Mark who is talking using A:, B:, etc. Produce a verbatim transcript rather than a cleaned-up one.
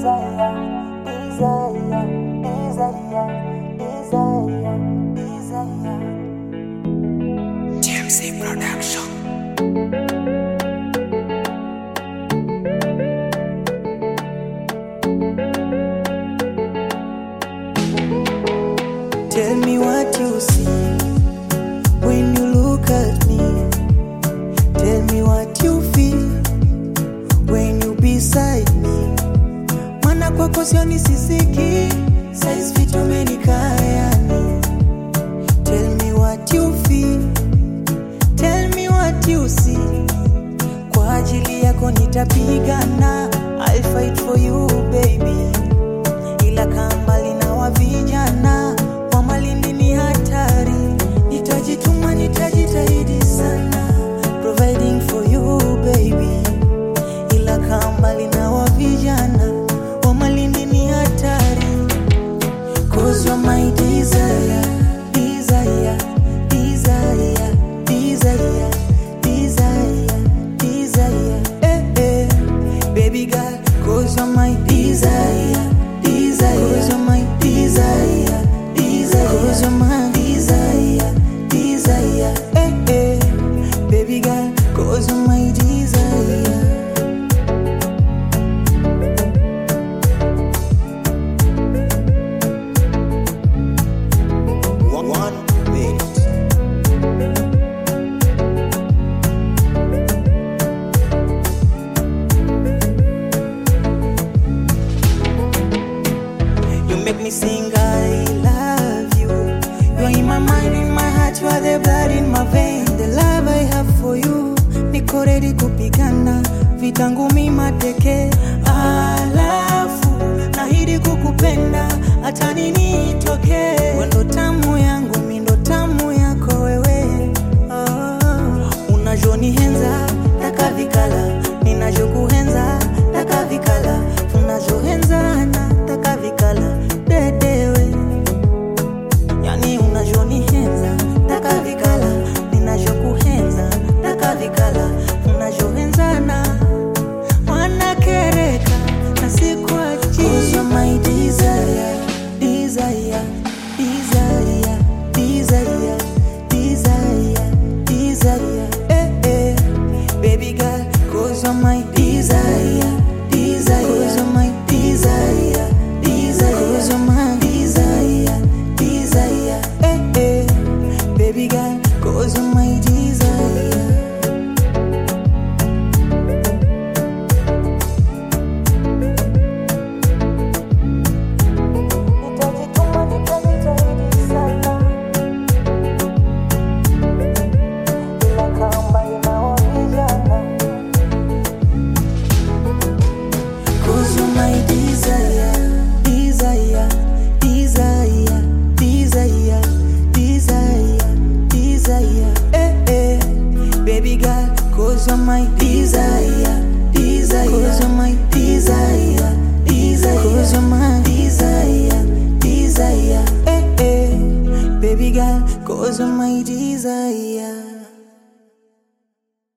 A: desire, desire, desire, desire, desire.
B: T M C Production.
A: Tell me what you see when you look at me. Tell me what you feel when you beside me. Mana kwako sioni sisiki, size vitu umenikayani. Tell me what you feel, tell me what you see. Kwa ajili yako nitapigana, I'll fight for you baby. Ila kama lina wa vijana wa malindi ni hatari. Nitajituma, nitajitahidi sana, providing for you baby. Ila kama lina wa vijana wa malindi ni hatari. Cause you're my desire, desire, desire, desire, desire, desire. Eh, eh, baby girl, cause you're my desire, desire, cause you're my desire, desire, cause you're my desire, desire. Eh, eh, baby girl, cause you're my desire.
B: One minute.
A: You make me sing, I love you. You are in my mind, in my heart, you are the blood in my vein. The love I have for you, niko ready kupigana vitangu mima teke. Alafu nahidi kukupenda hata nini itoke. Wendo tamu yangu, mindo tamu yako wewe. Oh, unajoni henza, taka vikala, ninajokuhenza